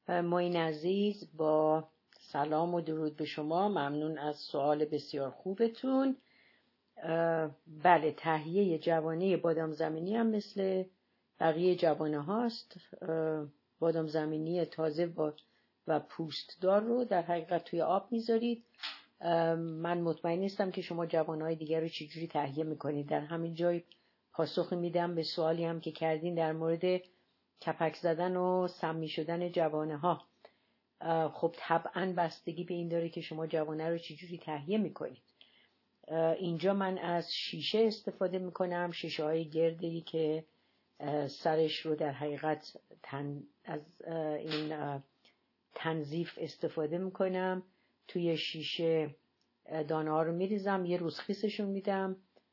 معین عزیز، با سلام و درود به شما. ممنون از سوال بسیار خوبتون. بله، تهیه جوانه بادام زمینی هم مثل بقیه جوانه هاست. بادام زمینی تازه و پوستدار رو در حقیقت توی آب میذارید. من مطمئن نیستم که شما جوانه‌های دیگر رو چجوری تهیه میکنید. در همین جای پاسخ میدم به سوالی هم که کردین در مورد کپک زدن و سمی شدن جوانه ها. خب طبعا بستگی به این داره که شما جوانه رو چجوری تهیه میکنید. اینجا من از شیشه استفاده میکنم، شیشه های گردی که سرش رو در حقیقت از این تنظیف استفاده میکنم. توی شیشه دانه ها رو میریزم، یه روز خیسشون میدم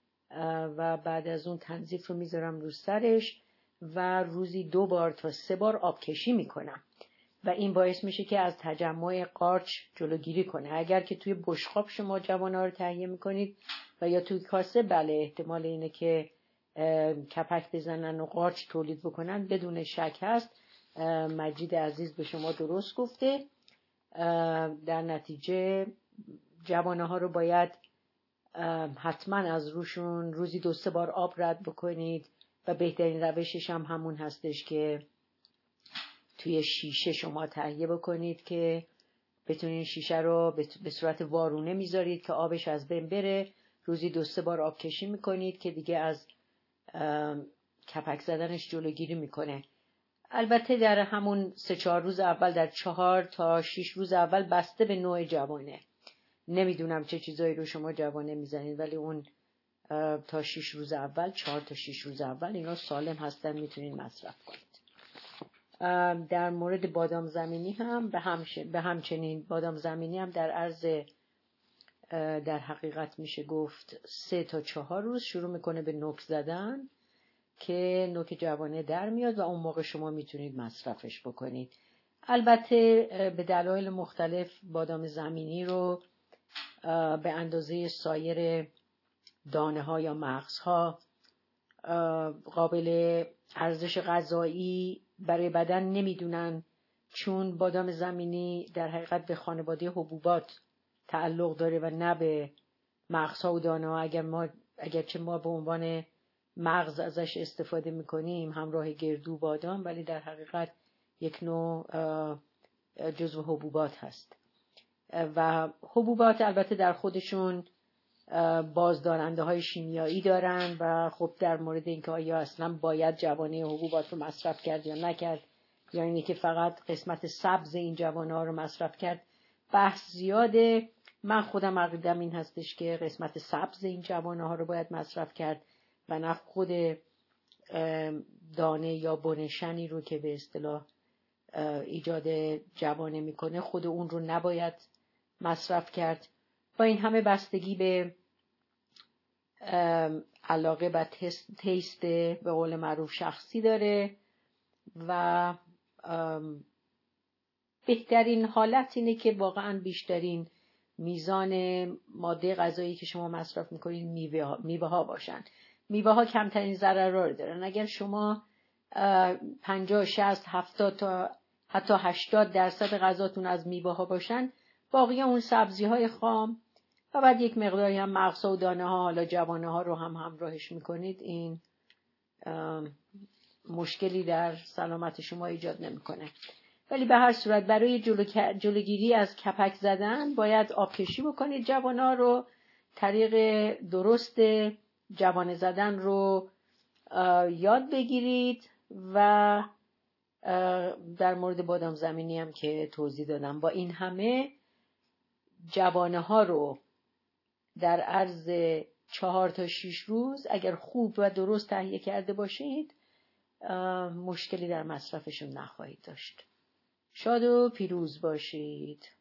و بعد از اون تنظیف رو میذارم رو سرش و روزی 2 بار تا 3 بار آبکشی میکنم و این باعث میشه که از تجمع قارچ جلوگیری کنه. اگر که توی بشقاب شما جوانه رو تهیه میکنید و یا توی کاسه، بله احتمال اینه که کپک بزنن و قارچ تولید بکنن بدون شک هست. مجید عزیز به شما درست گفته. در نتیجه جوانه ها رو باید حتما از روشون روزی 2-3 بار آب رد بکنید و بهترین روشش هم همون هستش که توی شیشه شما تهیه بکنید که بتونید شیشه رو به صورت وارونه میذارید که آبش از بین بره. روزی 2-3 بار آب کشی میکنید که دیگه از کپک زدنش جلوگیری میکنه. البته در همون 3-4 روز اول، در 4 تا 6 روز اول، بسته به نوع جوانه. نمیدونم چه چیزایی رو شما جوانه میزنید، ولی اون تا 6 روز اول، 4 تا 6 روز اول اینا سالم هستن، میتونید مصرف کنید. در مورد بادام زمینی هم به همچنین بادام زمینی هم در عرض در حقیقت میشه گفت 3 تا 4 روز شروع میکنه به نوک زدن که نوک جوانه در میاد و اون موقع شما میتونید مصرفش بکنید. البته به دلایل مختلف بادام زمینی رو به اندازه سایر دانه ها یا مغز ها قابل ارزش غذایی برای بدن نمیدونن، چون بادام زمینی در حقیقت به خانواده حبوبات تعلق داره و نه به مغزها و دانه ها. اگرچه ما به عنوان مغز ازش استفاده میکنیم همراه گردو بادام، ولی در حقیقت یک نوع جزو حبوبات هست و حبوبات البته در خودشون بازدارنده های شیمیایی دارن و خب در مورد اینکه آیا اصلا باید جوانه حبوبات رو مصرف کرد یا نکرد، یا اینی که فقط قسمت سبز این جوانه ها رو مصرف کرد، بحث زیاده. من خودم عقیدم این هستش که قسمت سبز این جوانه ها رو باید مصرف کرد و نه خود دانه یا بنشنی رو که به اصطلاح ایجاد جوانه میکنه، خود اون رو نباید مصرف کرد. با این همه بستگی به علاقه و تیست به قول معروف شخصی داره و بهترین حالت اینه که واقعا بیشترین میزان ماده غذایی که شما مصرف میکنید میوه ها باشن. میوه ها کمترین ضررها رو دارن. اگر شما 50 60 70 تا حتی 80% غذاتون از میوه ها باشن، باقی اون سبزی های خام و بعد یک مقداری هم مغزها و دانه ها، حالا جوانه ها رو هم همراهش میکنید، این مشکلی در سلامت شما ایجاد نمیکنه. ولی به هر صورت برای جلوگیری از کپک زدن باید آبکشی بکنید. جوانه ها رو، طریق درست جوانه زدن رو یاد بگیرید و در مورد بادام زمینی هم که توضیح دادم. با این همه جوانه ها رو در عرض 4 تا 6 روز اگر خوب و درست تهیه کرده باشید، مشکلی در مصرفشون نخواهید داشت. شاد و پیروز باشید.